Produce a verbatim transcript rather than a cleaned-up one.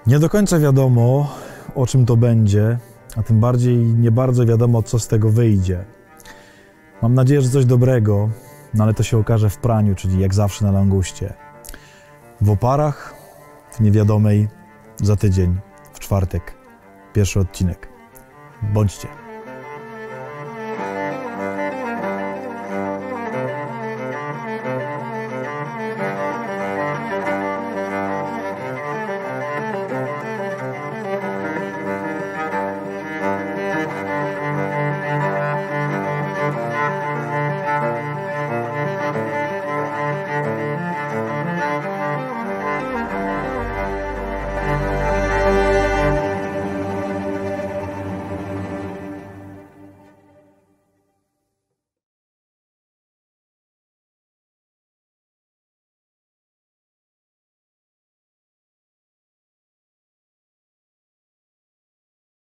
Nie do końca wiadomo, o czym to będzie, a tym bardziej nie bardzo wiadomo, co z tego wyjdzie. Mam nadzieję, że coś dobrego, no ale to się okaże w praniu, czyli jak zawsze na languście. W oparach, w niewiadomej, za tydzień, w czwartek, pierwszy odcinek. Bądźcie.